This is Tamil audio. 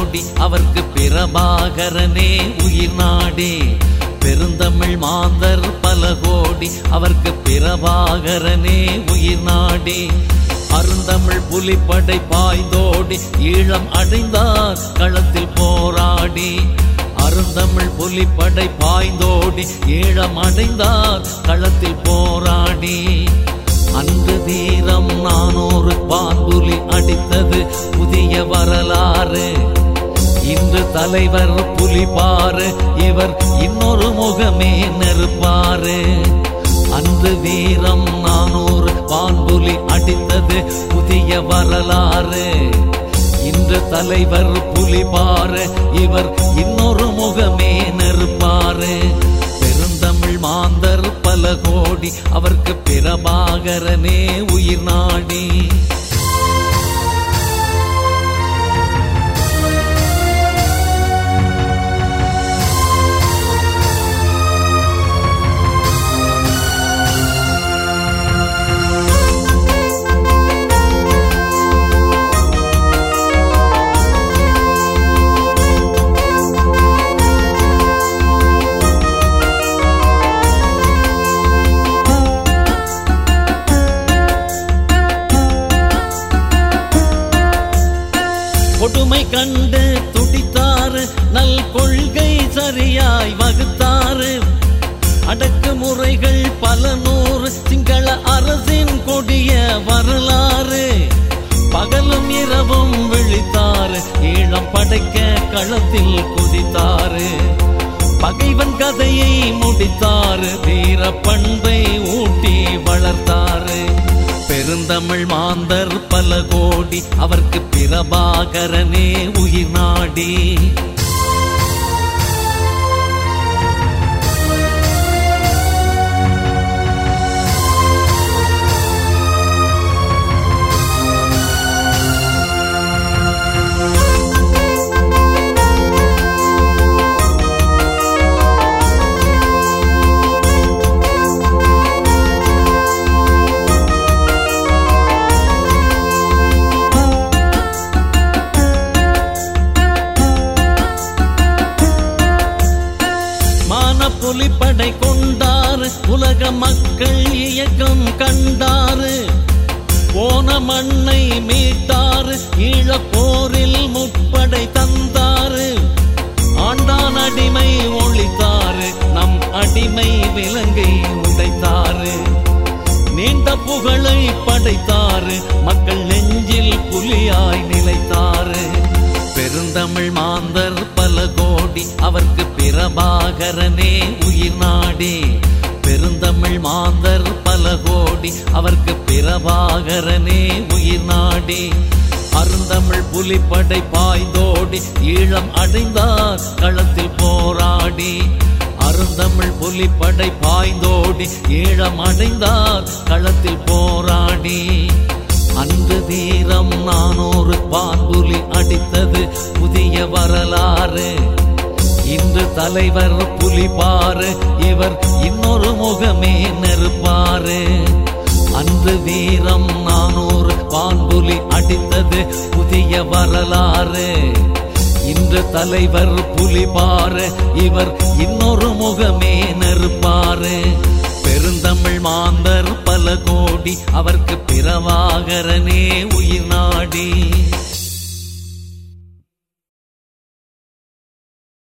கோடி அவர்க்கு பிரபாகரனே உயிர் நாடி. பெருந்தமிழ் மாந்தர் பல கோடி அவர்க்கு பிரபாகரனே உயிர் நாடி. அருந்தமிழ் புலிப்படை பாய்ந்தோடி ஈழம் அடைந்தார் களத்தில் போராடி. அருந்தமிழ் புலிப்படை பாய்ந்தோடி ஈழம் அடைந்தார் களத்தில் போராடி. அன்று வீரம் 400 பான்புலி அடித்தது புதிய வரலாறு. இன்று தலைவர் புலிபாரு, இவர் இன்னொரு முகமே நெருப்பாரு. அன்று வீரம் 400 பான்புலி அடித்தது புதிய வரலாறு. இன்று தலைவர் புலிபாரு, இவர் இன்னொரு முகமே நெருப்பாரு. பெருந்தமிழ் மாந்தர் பல கோடி அவர்க்கு பிரபாகரனே உயிர் நாடி. கொடுமை கண்டு துடித்தாரு, நல் கொள்கை சரியாய் வகுத்தாரு. அடக்குமுறைகள் பல 100 சிங்கள அரசின் கொடிய வரலாறு. பகலும் இரவும் விழித்தாரு, ஈழம் படைக்க களத்தில் குதித்தாரு. பகைவன் கதையை முடித்தாரு, வீர பண்பை ஊட்டி வளர்த்தாரு. பெருந்தமிழ் மாந்தர் பல கோடி அவர்க்கு பிரபாகரனே உயிர் நாடி. புலிப்படை கொண்டாரு, உலக மக்கள் இயக்கம் கண்டாரு. போன மண்ணை மீட்டாரு, ஈழப்போரில் முப்படை தந்தாரு. ஆண்டான் அடிமை ஒழித்தாரு, நம் அடிமை விலங்கை உடைத்தாரு. நீண்ட புகழை படைத்தாரு, மக்கள் நெஞ்சில் புலியாய் நிலைத்தாரு. பெருந்தமிழ் மாந்தர் பல கோடி அவர்க்கு பிரபாகரனே உயிர் நாடி. பெருந்தமிழ் மாந்தர் பல கோடி அவர்க்கு பிரபாகரனே உயிர் நாடி. அருந்தமிழ் புலிப்படை பாய்ந்தோடி ஈழம் அடைந்தார் களத்தில் போராடி. அருந்தமிழ் புலிப்படை பாய்ந்தோடி ஈழம் அடைந்தார் களத்தில் போராடி. அன்று வீரம் 400 பான்புலி அடித்தது புதிய வரலாறு. இன்று தலைவர் புலிபாரு, இவர் இன்னொரு முகமே நெருப்பாரு. அன்று வீரம் 400 பான்புலி அடித்தது புதிய வரலாறு. இன்று தலைவர் புலிபாரு, இவர் இன்னொரு முகமே நெருப்பாரு. பெருந்தமிழ் மாந்தர் பல கோடி அவர்க்கு பிரபாகரனே உயிர் நாடி.